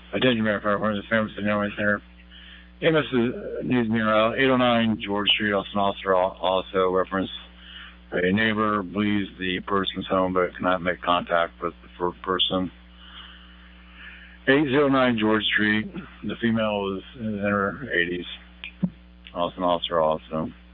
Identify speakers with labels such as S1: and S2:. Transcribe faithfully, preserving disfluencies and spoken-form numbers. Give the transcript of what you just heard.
S1: Attention, Mayor one of the families of the Illinois Center. M S News Bureau, eight oh nine George Street, Austin also, also reference a neighbor believes the person's home but cannot make contact with the person. eight oh nine George Street, the female was in her eighties. Austin officer also.